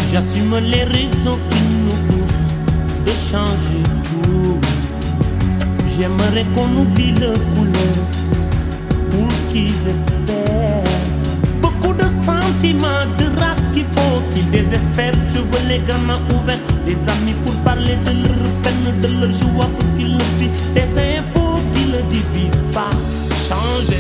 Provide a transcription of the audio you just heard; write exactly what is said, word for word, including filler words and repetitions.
J'assume les raisons qui nous poussent de changer tout. J'aimerais qu'on oublie le couleur pour qu'ils espèrent. Beaucoup de sentiments, de race qu'il faut qu'ils désespèrent. Je veux les gamins ouverts, des amis pour parler de leur peine, de leur joie pour qu'ils le vivent. Des infos qui ne divisent pas, changer